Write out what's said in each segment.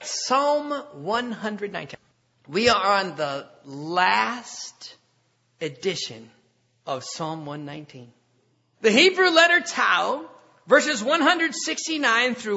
Psalm 119. We are on the last edition of Psalm 119. The Hebrew letter Tau, verses 169 through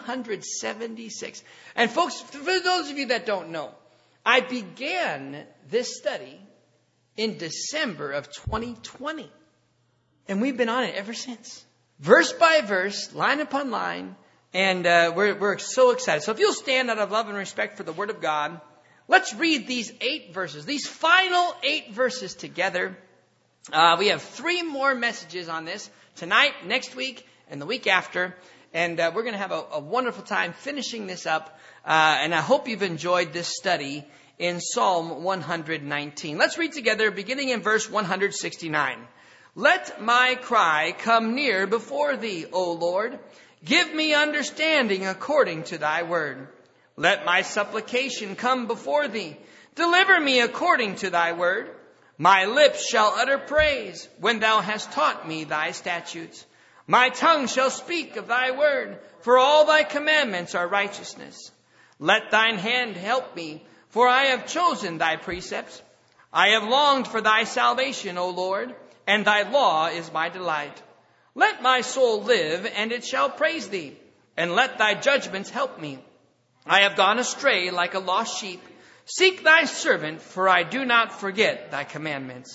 176. And folks, for those of you that don't know, I began this study in December of 2020. And we've been on it ever since. Verse by verse, line upon line. And we're so excited. So if you'll stand out of love and respect for the Word of God, let's read these 8 verses, these final 8 verses together. We have 3 more messages on this tonight, next week, and the week after. And we're going to have a wonderful time finishing this up. And I hope you've enjoyed this study in Psalm 119. Let's read together, beginning in verse 169. Let my cry come near before thee, O Lord. Give me understanding according to thy word. Let my supplication come before thee. Deliver me according to thy word. My lips shall utter praise when thou hast taught me thy statutes. My tongue shall speak of thy word, for all thy commandments are righteousness. Let thine hand help me, for I have chosen thy precepts. I have longed for thy salvation, O Lord, and thy law is my delight. Let my soul live, and it shall praise thee, and let thy judgments help me. I have gone astray like a lost sheep. Seek thy servant, for I do not forget thy commandments.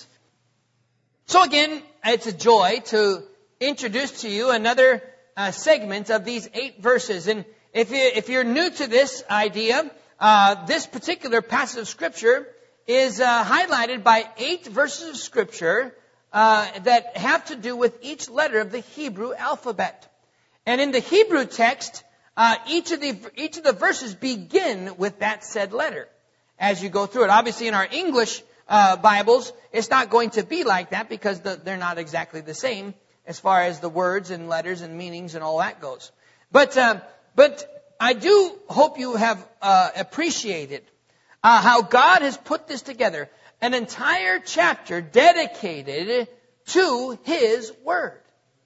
So again, it's a joy to introduce to you another segment of these 8 verses. And if you're new to this idea, this particular passage of Scripture is highlighted by 8 verses of Scripture that have to do with each letter of the Hebrew alphabet. And in the Hebrew text, each of the verses begin with that said letter as you go through it. Obviously, in our English Bibles, it's not going to be like that because they're not exactly the same as far as the words and letters and meanings and all that goes. But I do hope you have appreciated how God has put this together. An entire chapter dedicated to His Word.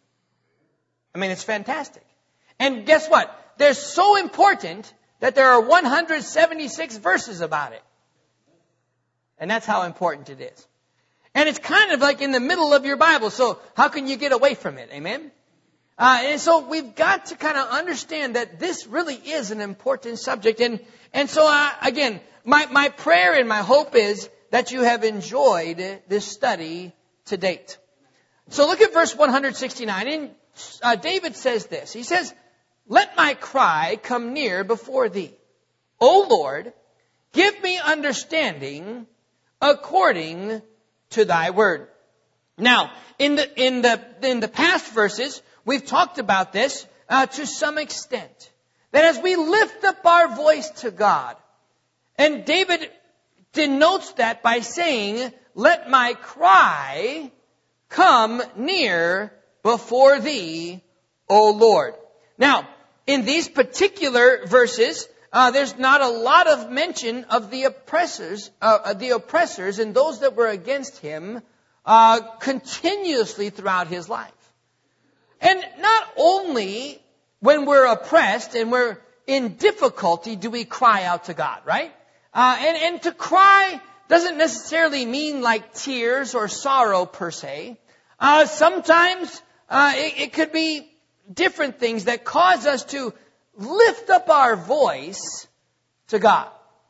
I mean, it's fantastic. And guess what? They're so important that there are 176 verses about it. And that's how important it is. And it's kind of like in the middle of your Bible, so how can you get away from it? Amen? And so we've got to kind of understand that this really is an important subject. And so, again, my prayer and my hope is that you have enjoyed this study to date. So look at verse 169. And David says this. He says, let my cry come near before thee. O Lord, give me understanding according to thy word. Now, in the past verses, we've talked about this to some extent. That as we lift up our voice to God, and David denotes that by saying, let my cry come near before thee, O Lord. Now, in these particular verses, there's not a lot of mention of the oppressors and those that were against him continuously throughout his life. And not only when we're oppressed and we're in difficulty do we cry out to God, right? And to cry doesn't necessarily mean like tears or sorrow per se. Sometimes it could be different things that cause us to lift up our voice to God.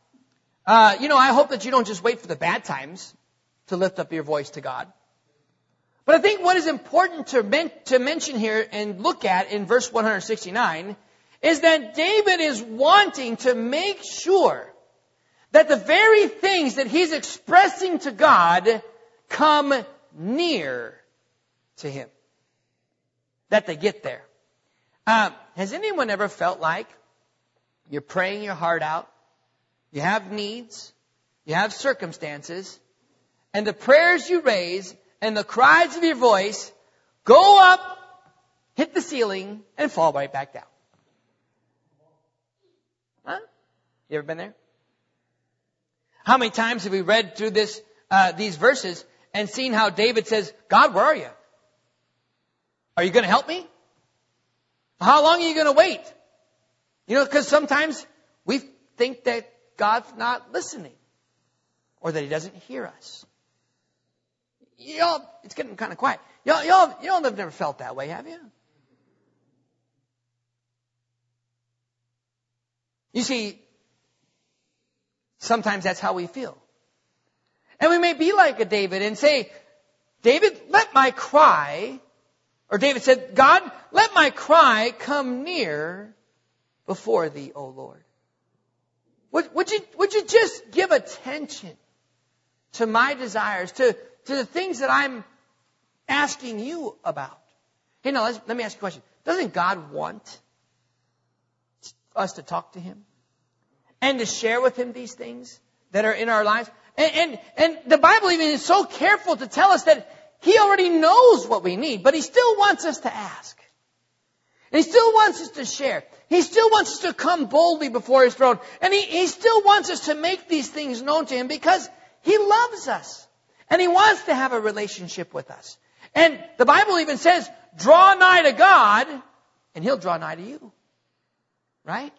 I hope that you don't just wait for the bad times to lift up your voice to God. But I think what is important to mention here and look at in verse 169 is that David is wanting to make sure that the very things that he's expressing to God come near to Him. That they get there. Has anyone ever felt like you're praying your heart out, you have needs, you have circumstances, and the prayers you raise and the cries of your voice go up, hit the ceiling, and fall right back down? Huh? You ever been there? How many times have we read through these verses and seen how David says, God, where are you? Are you going to help me? How long are you going to wait? Because sometimes we think that God's not listening or that he doesn't hear us. Y'all, it's getting kind of quiet. Y'all have never felt that way, have you? You see, sometimes that's how we feel. And we may be like a David and say, David, let my cry, or David said, God, let my cry come near before thee, O Lord. Would you just give attention to my desires, to the things that I'm asking you about? Hey, now, let me ask you a question. Doesn't God want us to talk to him and to share with him these things that are in our lives? And the Bible even is so careful to tell us that he already knows what we need, but he still wants us to ask. And he still wants us to share. He still wants us to come boldly before his throne. And he still wants us to make these things known to him because he loves us. And he wants to have a relationship with us. And the Bible even says, draw nigh to God, and he'll draw nigh to you. Right?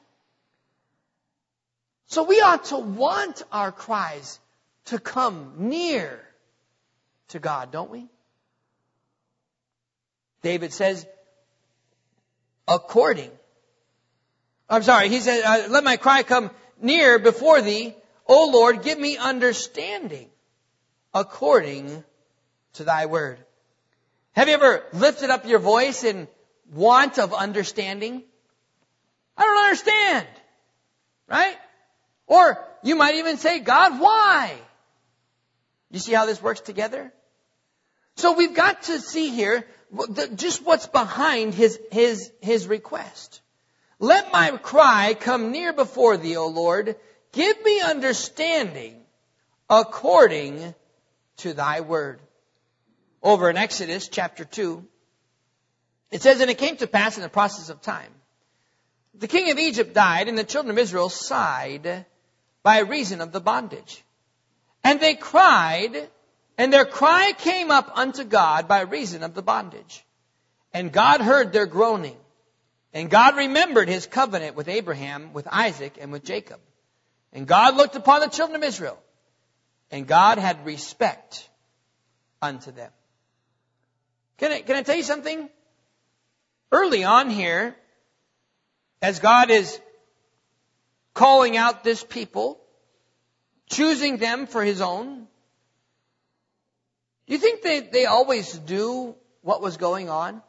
So we ought to want our cries to come near to God, don't we? David says, he said, let my cry come near before thee, O Lord, give me understanding according to thy word. Have you ever lifted up your voice in want of understanding? I don't understand. Right? Or you might even say, God, why? You see how this works together? So we've got to see here just what's behind his request. Let my cry come near before thee, O Lord. Give me understanding according to thy word. Over in Exodus chapter 2, it says, and it came to pass in the process of time, the king of Egypt died, and the children of Israel sighed by reason of the bondage. And they cried, and their cry came up unto God by reason of the bondage. And God heard their groaning. And God remembered his covenant with Abraham, with Isaac, and with Jacob. And God looked upon the children of Israel. And God had respect unto them. Can I tell you something? Early on here, as God is calling out this people, choosing them for his own, do you think they always knew what was going on?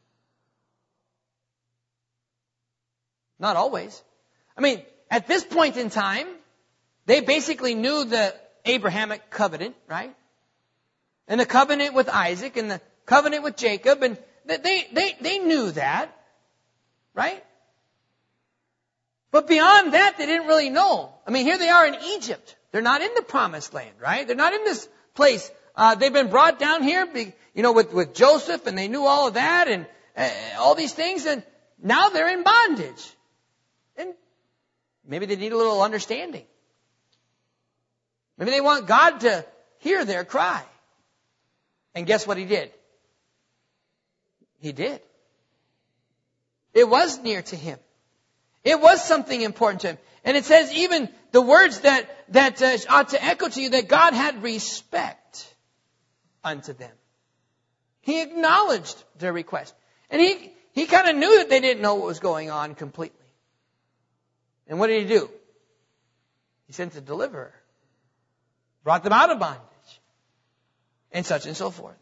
Not always. I mean, at this point in time, they basically knew the Abrahamic covenant, right? And the covenant with Isaac and the covenant with Jacob, and they knew that, right? But beyond that, they didn't really know. I mean, here they are in Egypt. They're not in the promised land, right? They're not in this place. They've been brought down here, with Joseph, and they knew all of that, and all these things, and now they're in bondage. And maybe they need a little understanding. Maybe they want God to hear their cry. And guess what he did? He did. It was near to him. It was something important to him. And it says even the words that ought to echo to you, that God had respect unto them. He acknowledged their request. And he kind of knew that they didn't know what was going on completely. And what did he do? He sent a deliverer. Brought them out of bondage. And such and so forth.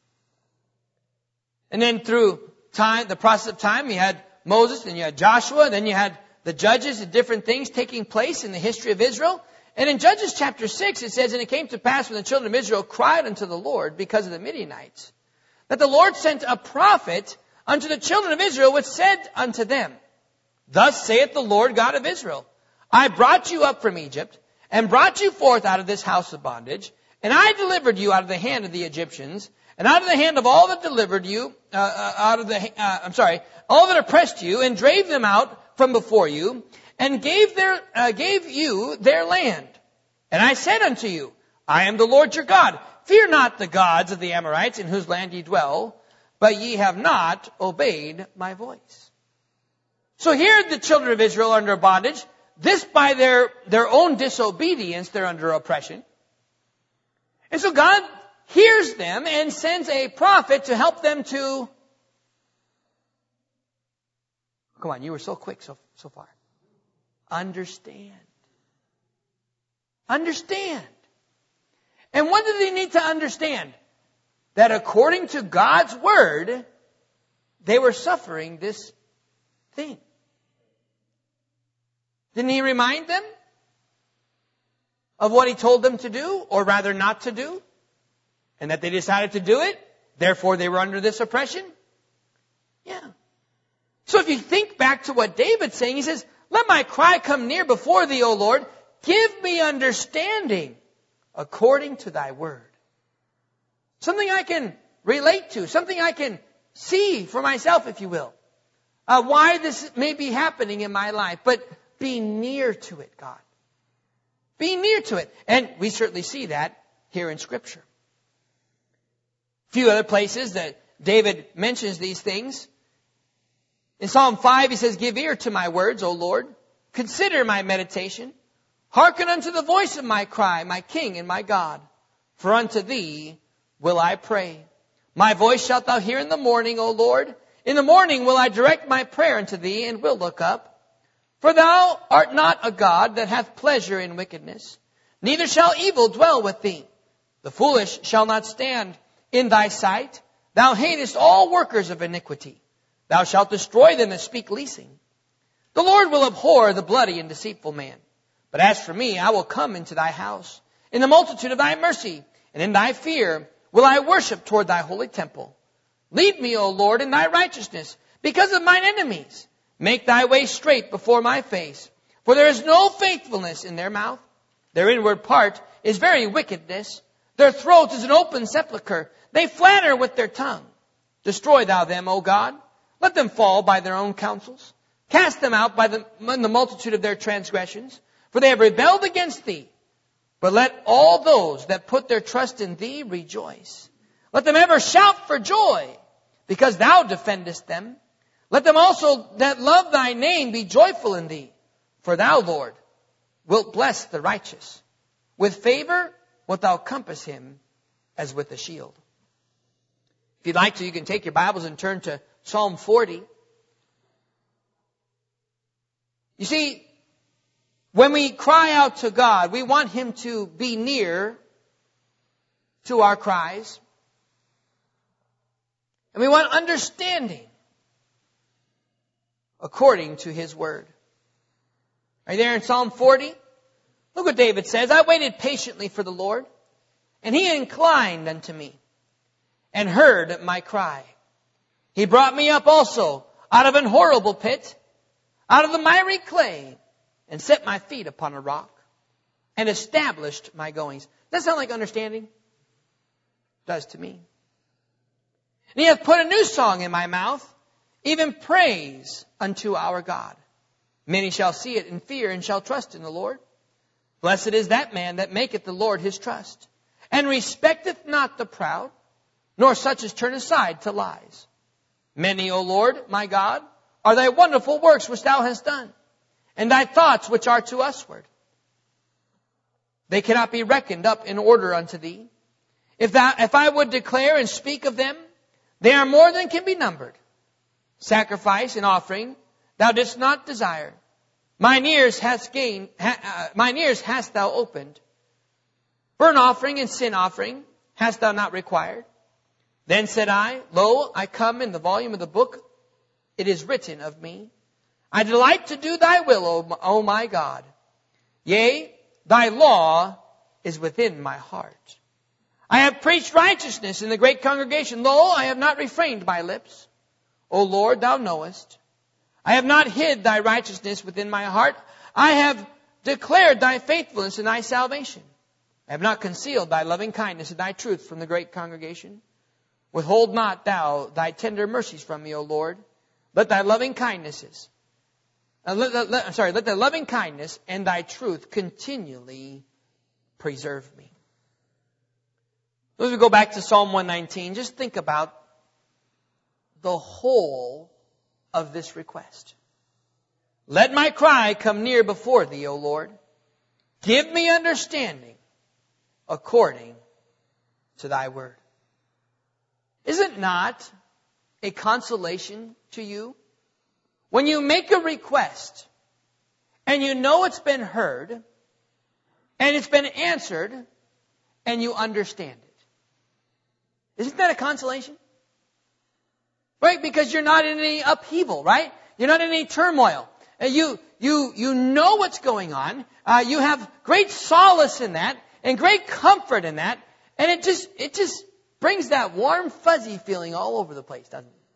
And then through time, the process of time, you had Moses, and you had Joshua, then you had the judges and different things taking place in the history of Israel. And in Judges chapter 6, it says, and it came to pass when the children of Israel cried unto the Lord because of the Midianites, that the Lord sent a prophet unto the children of Israel, which said unto them, Thus saith the Lord God of Israel, I brought you up from Egypt, and brought you forth out of this house of bondage, and I delivered you out of the hand of the Egyptians, and out of the hand of all that delivered you, all that oppressed you, and drave them out from before you, and gave you their land. And I said unto you, I am the Lord your God. Fear not the gods of the Amorites in whose land ye dwell, but ye have not obeyed my voice. So here the children of Israel are under bondage. this by their own disobedience, they're under oppression. And so God hears them and sends a prophet to help them to... Come on, you were so quick so far. Understand. Understand. And what do they need to understand? That according to God's word, they were suffering this thing. Didn't He remind them of what He told them to do, or rather not to do? And that they decided to do it, therefore they were under this oppression? Yeah. So if you think back to what David's saying, he says, let my cry come near before thee, O Lord. Give me understanding according to thy word. Something I can relate to, something I can see for myself, if you will. Why this may be happening in my life, but be near to it, God. Be near to it. And we certainly see that here in Scripture. A few other places that David mentions these things. In Psalm 5, he says, give ear to my words, O Lord. Consider my meditation. Hearken unto the voice of my cry, my King and my God. For unto thee will I pray. My voice shalt thou hear in the morning, O Lord. In the morning will I direct my prayer unto thee, and will look up. For thou art not a God that hath pleasure in wickedness, neither shall evil dwell with thee. The foolish shall not stand in thy sight. Thou hatest all workers of iniquity. Thou shalt destroy them that speak leasing. The Lord will abhor the bloody and deceitful man. But as for me, I will come into thy house. In the multitude of thy mercy, and in thy fear, will I worship toward thy holy temple. Lead me, O Lord, in thy righteousness, because of mine enemies. Make thy way straight before my face. For there is no faithfulness in their mouth. Their inward part is very wickedness. Their throat is an open sepulchre. They flatter with their tongue. Destroy thou them, O God. Let them fall by their own counsels. Cast them out by the multitude of their transgressions. For they have rebelled against thee. But let all those that put their trust in thee rejoice. Let them ever shout for joy, because thou defendest them. Let them also that love thy name be joyful in thee. For thou, Lord, wilt bless the righteous. With favor wilt thou compass him as with a shield. If you'd like to, you can take your Bibles and turn to Psalm 40. You see, when we cry out to God, we want Him to be near to our cries. And we want understanding according to His Word. Are you there in Psalm 40? Look what David says. I waited patiently for the Lord, and He inclined unto me, and heard my cry. He brought me up also out of an horrible pit, out of the miry clay, and set my feet upon a rock, and established my goings. Does that sound like understanding? It does to me. And He hath put a new song in my mouth, even praise unto our God. Many shall see it and fear, and shall trust in the Lord. Blessed is that man that maketh the Lord his trust, and respecteth not the proud, nor such as turn aside to lies. Many, O Lord, my God, are thy wonderful works which thou hast done, and thy thoughts which are to usward. They cannot be reckoned up in order unto thee. If I would declare and speak of them, they are more than can be numbered. Sacrifice and offering thou didst not desire. Mine ears hast thou opened. Burnt offering and sin offering hast thou not required. Then said I, Lo, I come in the volume of the book. It is written of me. I delight to do thy will, O my God. Yea, thy law is within my heart. I have preached righteousness in the great congregation. Lo, I have not refrained my lips. O Lord, thou knowest. I have not hid thy righteousness within my heart. I have declared thy faithfulness and thy salvation. I have not concealed thy loving kindness and thy truth from the great congregation. Withhold not thou thy tender mercies from me, O Lord. Let thy loving kindnesses, let thy loving kindness and thy truth continually preserve me. As we go back to Psalm 119, just think about the whole of this request. Let my cry come near before thee, O Lord. Give me understanding according to thy word. Is it not a consolation to you when you make a request and you know it's been heard and it's been answered and you understand it? Isn't that a consolation? Right? Because you're not in any upheaval, right? You're not in any turmoil. You know what's going on. You have great solace in that and great comfort in that. And it just brings that warm, fuzzy feeling all over the place, doesn't it?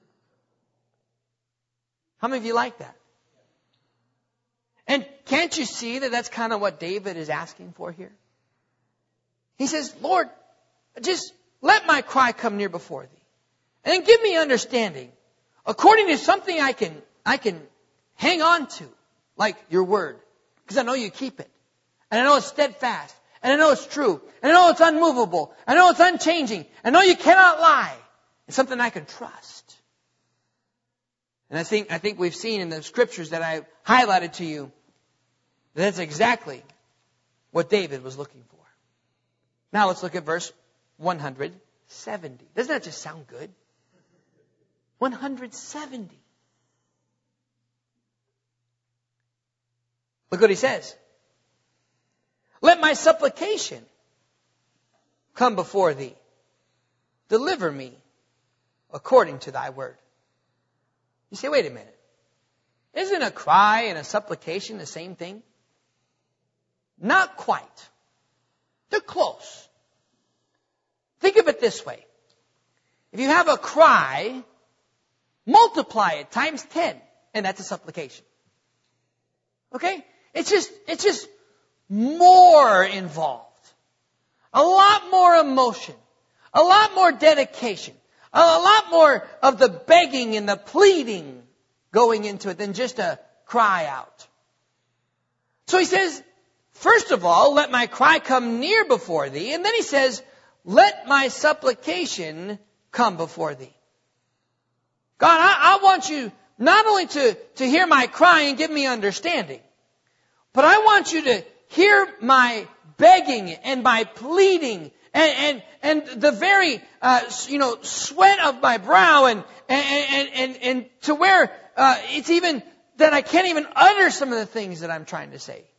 How many of you like that? And can't you see that that's kind of what David is asking for here? He says, Lord, just let my cry come near before thee. And then give me understanding according to something I can hang on to, like your word. Because I know you keep it. And I know it's steadfast. And I know it's true. And I know it's unmovable. I know it's unchanging. I know you cannot lie. It's something I can trust. And I think we've seen in the scriptures that I highlighted to you that that's exactly what David was looking for. Now let's look at verse 170. Doesn't that just sound good? 170. Look what he says. Let my supplication come before thee. Deliver me according to thy word. You say, wait a minute. Isn't a cry and a supplication the same thing? Not quite. They're close. Think of it this way. If you have a cry, multiply it times 10, and that's a supplication. Okay? It's just more involved. A lot more emotion. A lot more dedication. A lot more of the begging and the pleading going into it than just a cry out. So he says, first of all, let my cry come near before thee. And then he says, let my supplication come before thee. God, I want you not only to hear my cry and give me understanding, but I want you to hear my begging and my pleading and the very sweat of my brow and to where it's even that I can't even utter some of the things that I'm trying to say.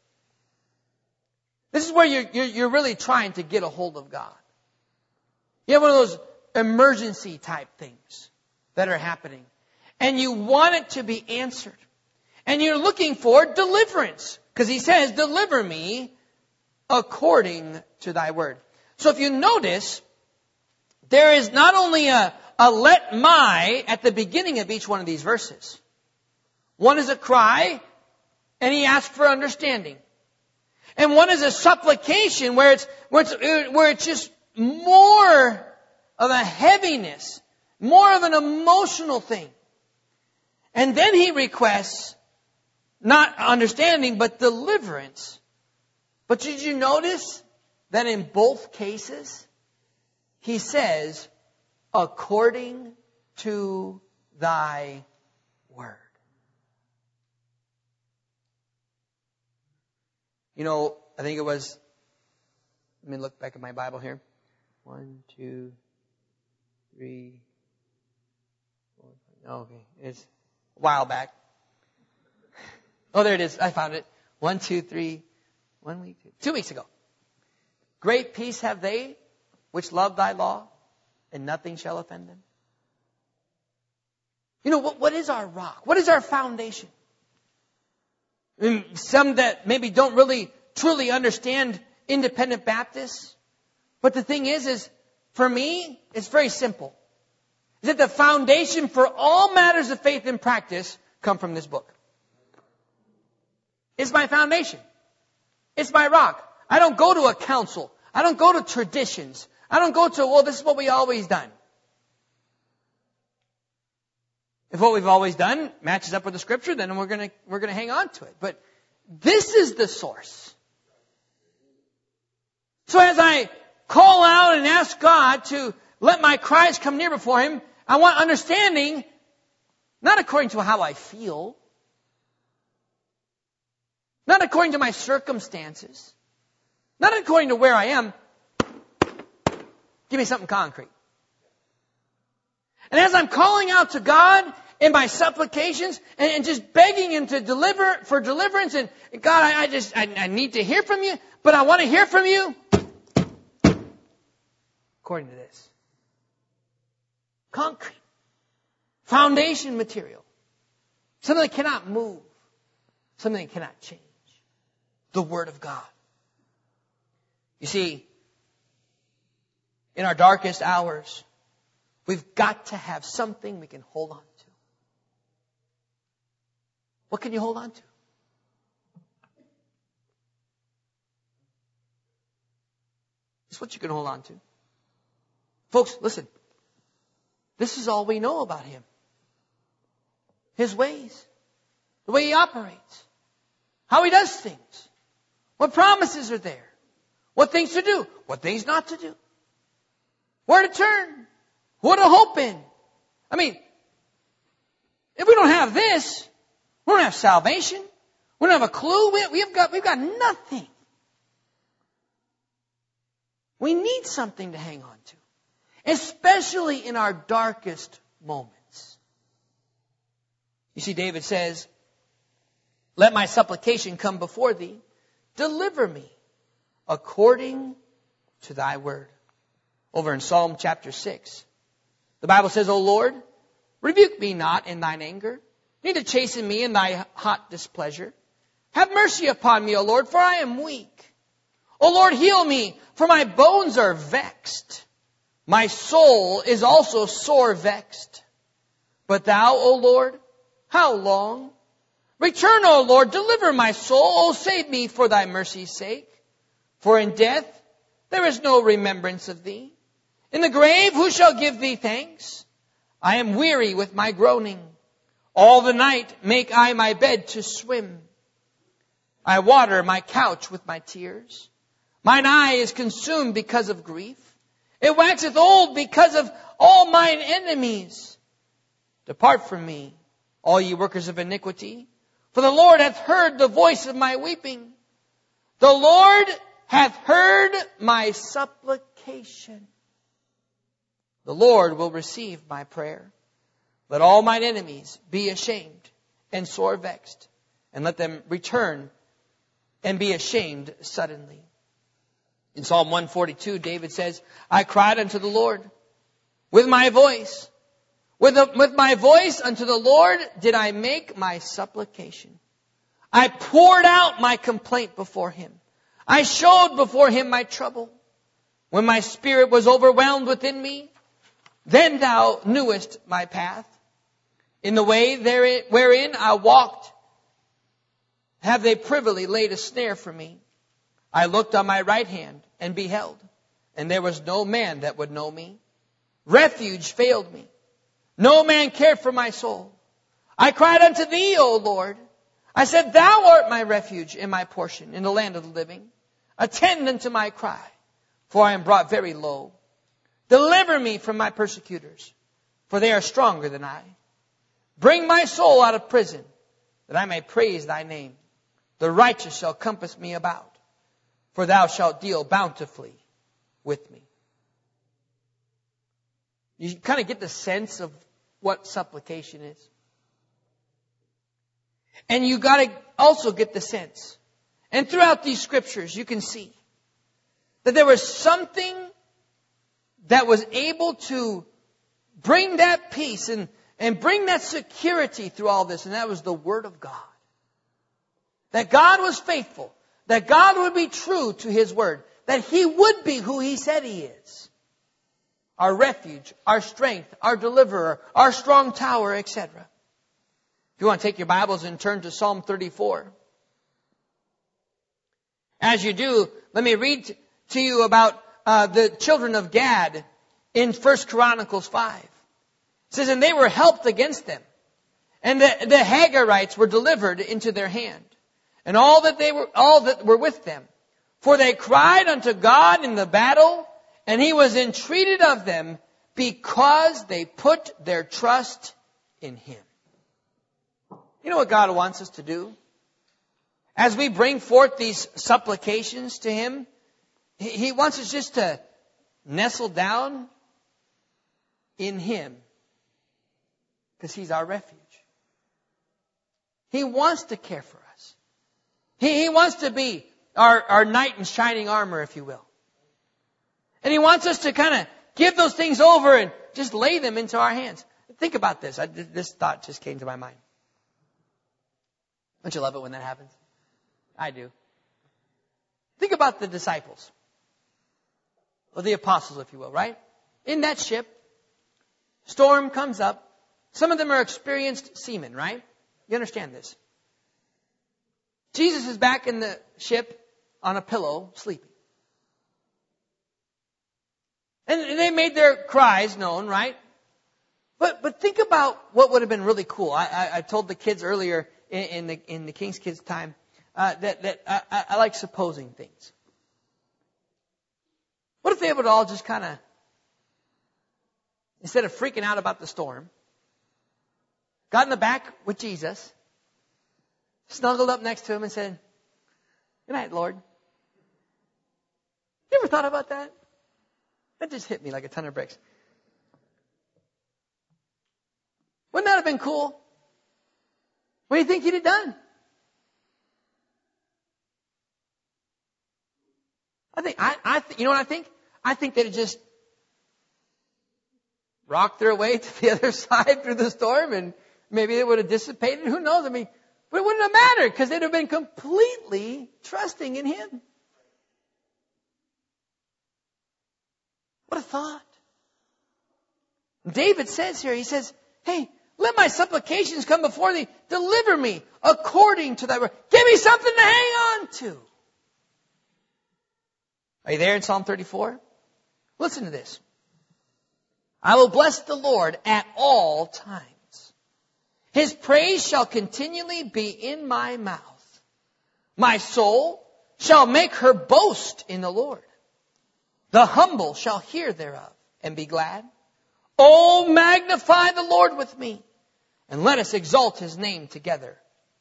This is where you're really trying to get a hold of God. You have one of those emergency type things that are happening, and you want it to be answered, and you're looking for deliverance because He says, "Deliver me according to Thy word." So if you notice, there is not only a let my at the beginning of each one of these verses. One is a cry, and he asks for understanding. And one is a supplication where it's just more of a heaviness, more of an emotional thing. And then he requests not understanding, but deliverance. But did you notice that in both cases, he says, according to thy word. You know, I think it was, let me look back at my Bible here. 1, 2, 3, 4, okay, it's a while back. Oh, there it is. I found it. 1, 2, 3, 1 week, 2 weeks ago. Great peace have they which love thy law, and nothing shall offend them. You know, what is our rock? What is our foundation? And some that maybe don't really truly understand independent Baptists. But the thing is for me, it's very simple. Is that the foundation for all matters of faith and practice come from this book. It's my foundation. It's my rock. I don't go to a council. I don't go to traditions. I don't go to, well, this is what we always done. If what we've always done matches up with the Scripture, then we're gonna hang on to it. But this is the source. So as I call out and ask God to let my cries come near before Him, I want understanding, not according to how I feel, not according to my circumstances, not according to where I am. Give me something concrete. And as I'm calling out to God in my supplications and just begging Him to for deliverance, and God, I need to hear from you, but I want to hear from you according to this. Concrete. Foundation material. Something that cannot move. Something that cannot change. The Word of God. You see, in our darkest hours, we've got to have something we can hold on to. What can you hold on to? It's what you can hold on to. Folks, listen. This is all we know about Him. His ways. The way He operates. How He does things. What promises are there. What things to do. What things not to do. Where to turn. What to hope in. I mean, if we don't have this, we don't have salvation. We don't have a clue. We've got nothing. We need something to hang on to. Especially in our darkest moments. You see, David says, let my supplication come before thee. Deliver me according to thy word. Over in Psalm chapter 6. The Bible says, O Lord, rebuke me not in thine anger, neither chasten me in thy hot displeasure. Have mercy upon me, O Lord, for I am weak. O Lord, heal me, for my bones are vexed. My soul is also sore vexed. But thou, O Lord, how long? Return, O Lord, deliver my soul. O save me for thy mercy's sake. For in death there is no remembrance of thee. In the grave who shall give thee thanks? I am weary with my groaning. All the night make I my bed to swim. I water my couch with my tears. Mine eye is consumed because of grief. It waxeth old because of all mine enemies. Depart from me, all ye workers of iniquity. For the Lord hath heard the voice of my weeping. The Lord hath heard my supplication. The Lord will receive my prayer. Let all mine enemies be ashamed and sore vexed, and let them return and be ashamed suddenly. In Psalm 142, David says, I cried unto the Lord with my voice. With my voice unto the Lord did I make my supplication. I poured out my complaint before Him. I showed before Him my trouble. When my spirit was overwhelmed within me, then thou knewest my path. In the way wherein I walked, have they privily laid a snare for me. I looked on my right hand and beheld, and there was no man that would know me. Refuge failed me. No man cared for my soul. I cried unto thee, O Lord. I said, thou art my refuge and my portion in the land of the living. Attend unto my cry, for I am brought very low. Deliver me from my persecutors, for they are stronger than I. Bring my soul out of prison, that I may praise thy name. The righteous shall compass me about, for thou shalt deal bountifully with me. You kind of get the sense of what supplication is. And you got to also get the sense. And throughout these scriptures, you can see that there was something that was able to bring that peace and bring that security through all this. And that was the Word of God. That God was faithful. That God would be true to His Word. That He would be who He said He is. Our refuge, our strength, our deliverer, our strong tower, etc. If you want to take your Bibles and turn to Psalm 34. As you do, let me read to you about the children of Gad in 1 Chronicles 5. It says, and they were helped against them. And the Hagarites were delivered into their hand. And all that were with them. For they cried unto God in the battle, and He was entreated of them because they put their trust in Him. You know what God wants us to do? as we bring forth these supplications to Him, He wants us just to nestle down in Him, because He's our refuge. He wants to care for us. He wants to be our knight in shining armor, if you will. And He wants us to kind of give those things over and just lay them into our hands. Think about this. This thought just came to my mind. Don't you love it when that happens? I do. Think about the disciples. Or the apostles, if you will, right? In that ship, storm comes up. Some of them are experienced seamen, right? You understand this. Jesus is back in the ship on a pillow, sleeping. And they made their cries known, right? But think about what would have been really cool. I told the kids earlier in the King's Kids time that I like supposing things. What if they would all just kind of, instead of freaking out about the storm, got in the back with Jesus, snuggled up next to Him and said, "Good night, Lord." You ever thought about that? That just hit me like a ton of bricks. Wouldn't that have been cool? What do you think He'd have done? You know what I think? I think they'd have just rocked their way to the other side through the storm, and maybe it would have dissipated. Who knows? I mean, but it wouldn't have mattered, because they'd have been completely trusting in Him. What a thought. David says here, he says, "Hey, let my supplications come before Thee. Deliver me according to Thy word." Give me something to hang on to. Are you there in Psalm 34? Listen to this. "I will bless the Lord at all times. His praise shall continually be in my mouth. My soul shall make her boast in the Lord. The humble shall hear thereof and be glad. Oh, magnify the Lord with me, and let us exalt His name together.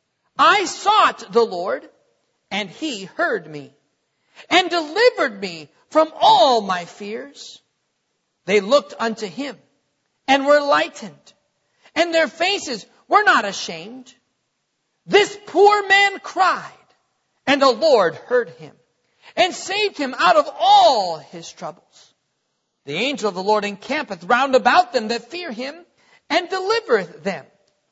I sought the Lord, and He heard me, and delivered me from all my fears. They looked unto Him, and were lightened, and their faces were not ashamed. This poor man cried, and the Lord heard him, and saved him out of all his troubles. The angel of the Lord encampeth round about them that fear Him, and delivereth them.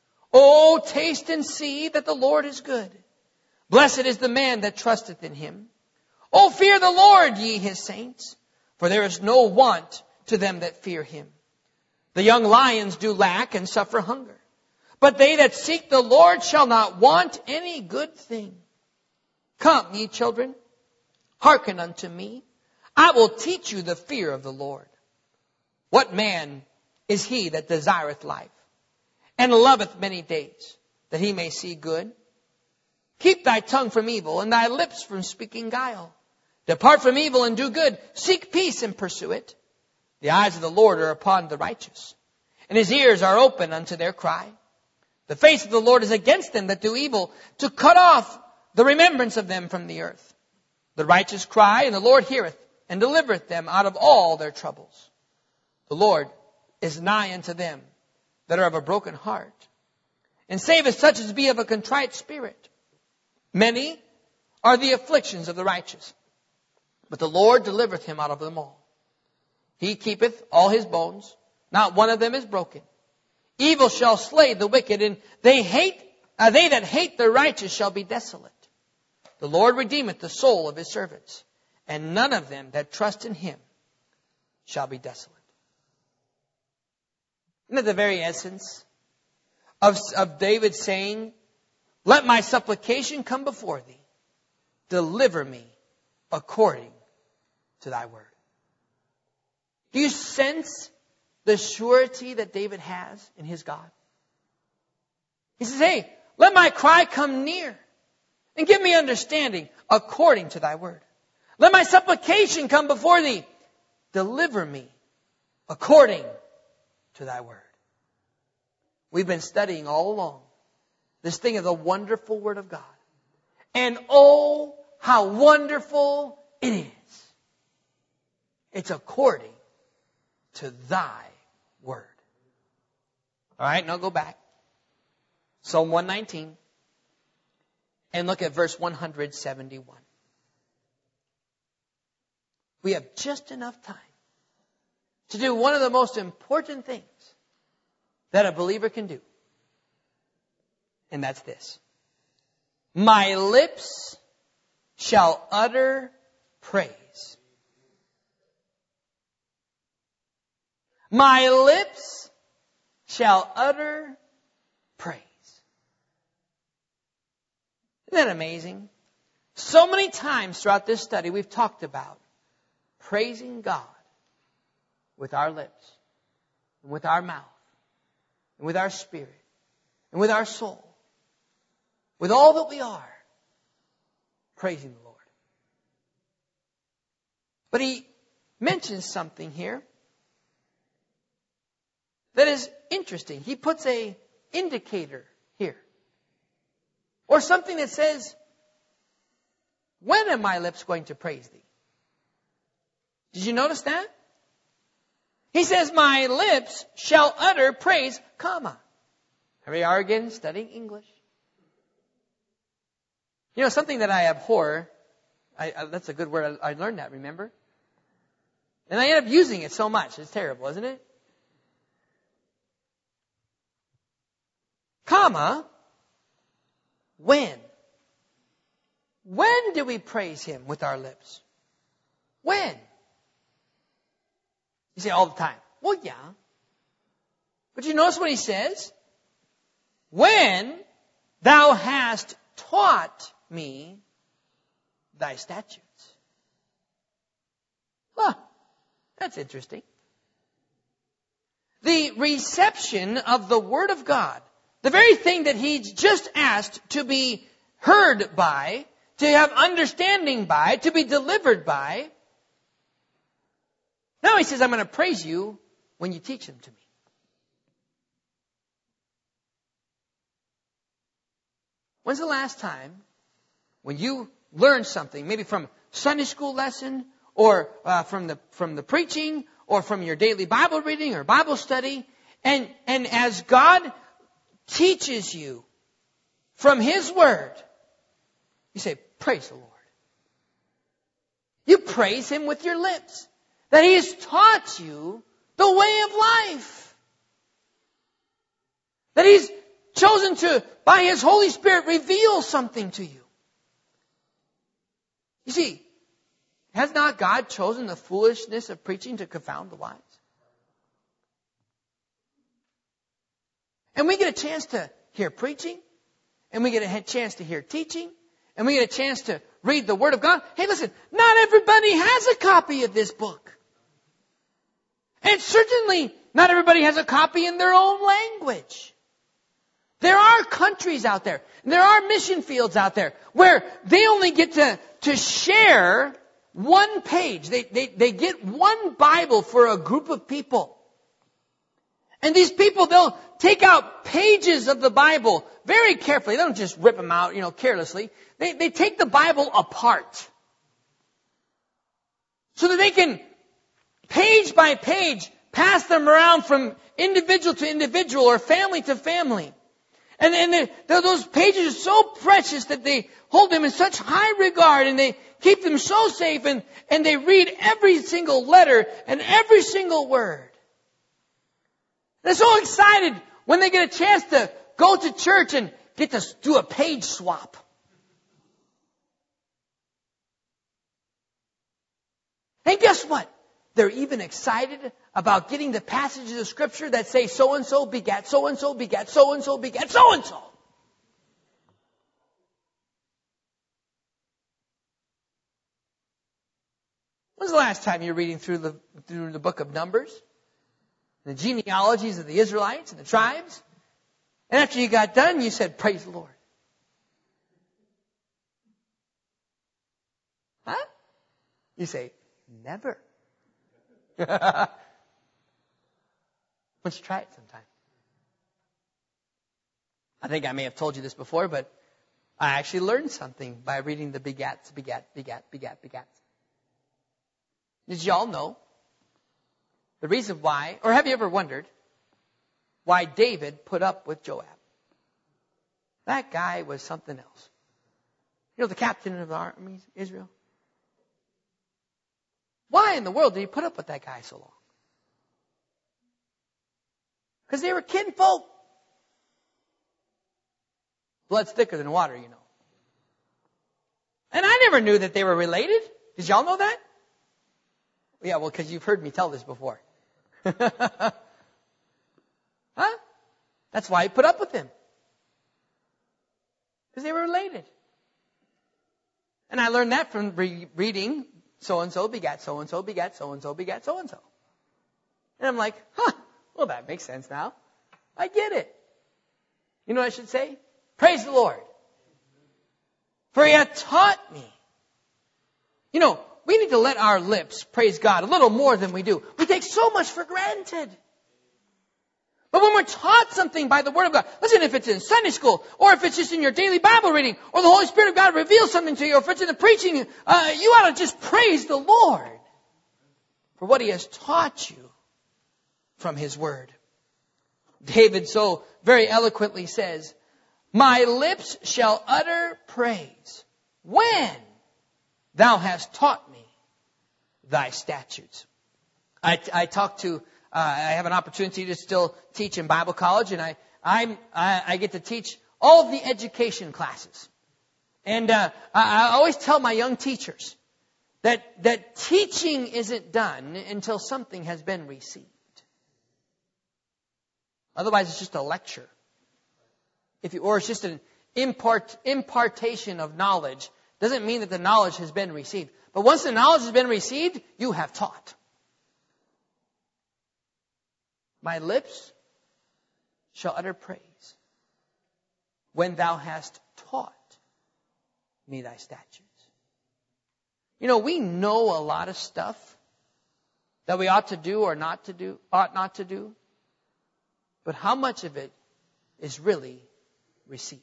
Oh, taste and see that the Lord is good. Blessed is the man that trusteth in Him. Oh, fear the Lord, ye His saints, for there is no want to them that fear Him. The young lions do lack and suffer hunger, but they that seek the Lord shall not want any good thing. Come, ye children, hearken unto me. I will teach you the fear of the Lord. What man is he that desireth life, and loveth many days, that he may see good? Keep thy tongue from evil, and thy lips from speaking guile. Depart from evil and do good. Seek peace and pursue it. The eyes of the Lord are upon the righteous, and His ears are open unto their cry. The face of the Lord is against them that do evil, to cut off the remembrance of them from the earth. The righteous cry, and the Lord heareth, and delivereth them out of all their troubles. The Lord is nigh unto them that are of a broken heart, and saveth such as be of a contrite spirit. Many are the afflictions of the righteous, but the Lord delivereth him out of them all. He keepeth all his bones, not one of them is broken. Evil shall slay the wicked, and they that hate the righteous shall be desolate. The Lord redeemeth the soul of His servants, and none of them that trust in Him shall be desolate. Isn't that the very essence of David saying, "Let my supplication come before Thee. Deliver me according to Thy word." Do you sense the surety that David has in his God? He says, "Hey, let my cry come near, and give me understanding according to Thy word. Let my supplication come before Thee. Deliver me according to Thy word." We've been studying all along this thing of the wonderful Word of God. And oh, how wonderful it is. It's according to thy word. All right, now go back. Psalm 119. And look at verse 171. We have just enough time to do one of the most important things that a believer can do. And that's this. My lips shall utter praise. My lips shall utter praise. Isn't that amazing? So many times throughout this study we've talked about praising God with our lips, and with our mouth, and with our spirit, and with our soul, with all that we are, praising the Lord. But he mentions something here that is interesting. He puts an indicator here. Or something that says, when are my lips going to praise thee? Did you notice that? He says, my lips shall utter praise, comma. Here we are again studying English. You know, something that I abhor, that's a good word, I learned that, remember? And I end up using it so much. It's terrible, isn't it? Comma, when? When do we praise Him with our lips? When? You say all the time. Well, yeah. But you notice what he says? When thou hast taught me thy statutes. Huh, that's interesting. The reception of the Word of God, the very thing that he's just asked to be heard by, to have understanding by, to be delivered by. Now he says, I'm going to praise you when you teach them to me. When's the last time when you learned something, maybe from Sunday school lesson, or from the preaching, or from your daily Bible reading or Bible study, and as God teaches you from His Word, you say, praise the Lord. You praise Him with your lips. That He has taught you the way of life. That He's chosen to, by His Holy Spirit, reveal something to you. You see, has not God chosen the foolishness of preaching to confound the wise? And we get a chance to hear preaching, and we get a chance to hear teaching, and we get a chance to read the Word of God. Hey, listen, not everybody has a copy of this book. And certainly not everybody has a copy in their own language. There are countries out there, and there are mission fields out there, where they only get to share one page. They get one Bible for a group of people. And these people, they'll take out pages of the Bible very carefully. They don't just rip them out, carelessly. They take the Bible apart. So that they can, page by page, pass them around from individual to individual or family to family. And those pages are so precious that they hold them in such high regard, and they keep them so safe, and they read every single letter and every single word. They're so excited when they get a chance to go to church and get to do a page swap. And guess what? They're even excited about getting the passages of Scripture that say so-and-so begat, so-and-so begat, so-and-so begat, so-and-so. When's the last time you're reading through the book of Numbers? The genealogies of the Israelites and the tribes? And after you got done, you said, praise the Lord. Huh? You say, never. Why don't you try it sometime? I think I may have told you this before, but I actually learned something by reading the begats. Did y'all know the reason why, or have you ever wondered why David put up with Joab? That guy was something else. You know, the captain of the armies, Israel. Why in the world did he put up with that guy so long? Because they were kinfolk. Blood's thicker than water, you know. And I never knew that they were related. Did y'all know that? Yeah, well, because you've heard me tell this before. Huh? That's why he put up with him. Because they were related. And I learned that from reading so-and-so begat so-and-so begat so-and-so begat so-and-so. And I'm like, well, that makes sense now. I get it. You know what I should say? Praise the Lord. For he hath taught me. You know, we need to let our lips praise God a little more than we do. We take so much for granted. But when we're taught something by the Word of God, listen, if it's in Sunday school, or if it's just in your daily Bible reading, or the Holy Spirit of God reveals something to you, or if it's in the preaching, you ought to just praise the Lord for what He has taught you from His Word. David so very eloquently says, my lips shall utter praise when thou hast taught me thy statutes. I have an opportunity to still teach in Bible college, and I get to teach all of the education classes. And I always tell my young teachers that teaching isn't done until something has been received. Otherwise, it's just a lecture. Or it's just an impartation of knowledge. Doesn't mean that the knowledge has been received. But once the knowledge has been received, you have taught. My lips shall utter praise when thou hast taught me thy statutes. You know, we know a lot of stuff that we ought to do or ought not to do. But how much of it is really received?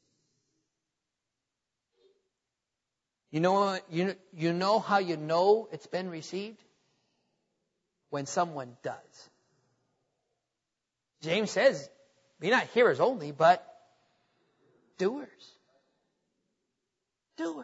You know how you know it's been received? When someone does. James says, be not hearers only, but doers. Doers.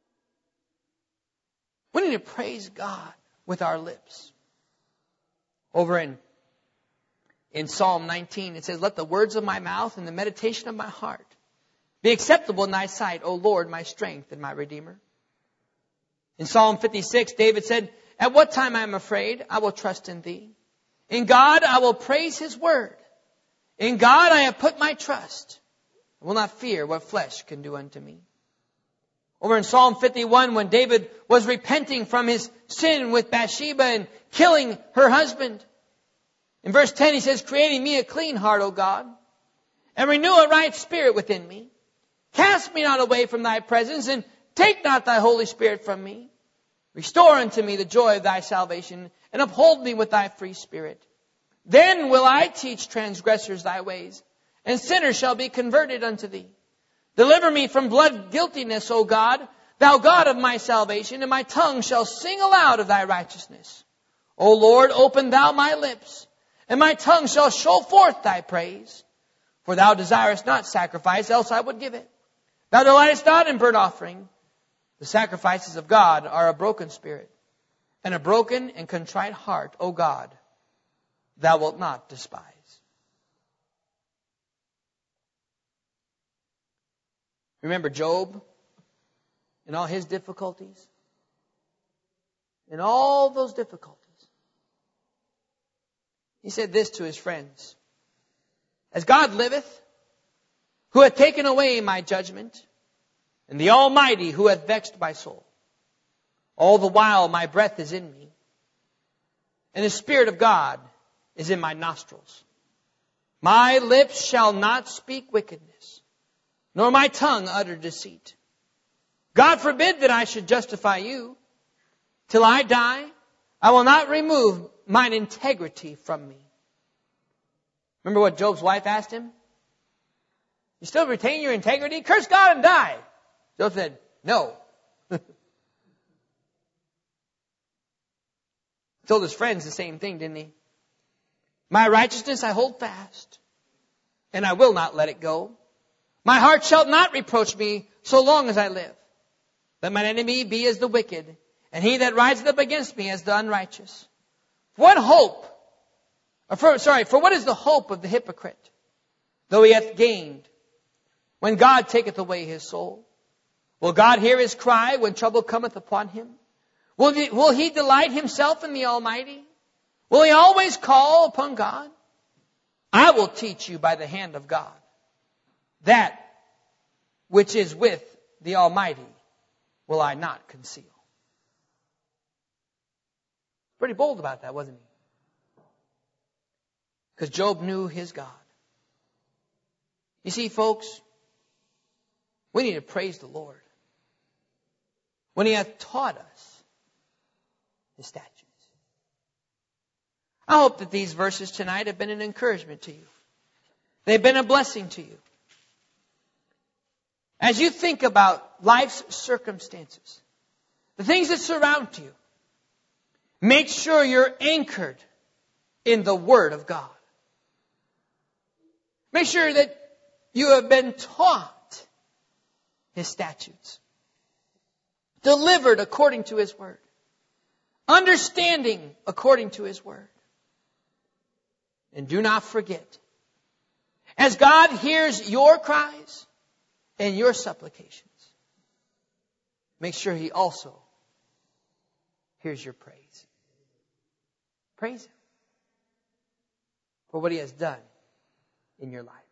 We need to praise God with our lips. Over in Psalm 19, it says, let the words of my mouth and the meditation of my heart be acceptable in thy sight, O Lord, my strength and my Redeemer. In Psalm 56, David said, at what time I am afraid, I will trust in thee. In God I will praise His word. In God I have put my trust. I will not fear what flesh can do unto me. Over in Psalm 51, when David was repenting from his sin with Bathsheba and killing her husband, in verse 10 he says, creating me a clean heart, O God, and renew a right spirit within me. Cast me not away from thy presence, and take not thy Holy Spirit from me. Restore unto me the joy of thy salvation, and uphold me with thy free spirit. Then will I teach transgressors thy ways, and sinners shall be converted unto thee. Deliver me from blood guiltiness, O God, thou God of my salvation, and my tongue shall sing aloud of thy righteousness. O Lord, open thou my lips, and my tongue shall show forth thy praise. For thou desirest not sacrifice, else I would give it. Thou delightest not in burnt offering. The sacrifices of God are a broken spirit, and a broken and contrite heart, O God, thou wilt not despise. Remember Job and all his difficulties? In all those difficulties, he said this to his friends. As God liveth, who hath taken away my judgment, and the Almighty who hath vexed my soul, all the while my breath is in me, and the Spirit of God is in my nostrils. My lips shall not speak wickedness, nor my tongue utter deceit. God forbid that I should justify you. Till I die, I will not remove mine integrity from me. Remember what Job's wife asked him? You still retain your integrity? Curse God and die. Job said, no. Told his friends the same thing, didn't he? My righteousness I hold fast, and I will not let it go. My heart shall not reproach me so long as I live. Let mine enemy be as the wicked, and he that riseth up against me as the unrighteous. For what is the hope of the hypocrite, though he hath gained, when God taketh away his soul? Will God hear his cry when trouble cometh upon him? Will he delight himself in the Almighty? Will he always call upon God? I will teach you by the hand of God. That which is with the Almighty will I not conceal. Pretty bold about that, wasn't he? Because Job knew his God. You see, folks, we need to praise the Lord when he hath taught us his statutes. I hope that these verses tonight have been an encouragement to you. They've been a blessing to you. As you think about life's circumstances, the things that surround you, make sure you're anchored in the Word of God. Make sure that you have been taught his statutes, delivered according to his Word, understanding according to his Word. And do not forget, as God hears your cries and your supplications, make sure he also hears your praise. Praise him for what he has done in your life.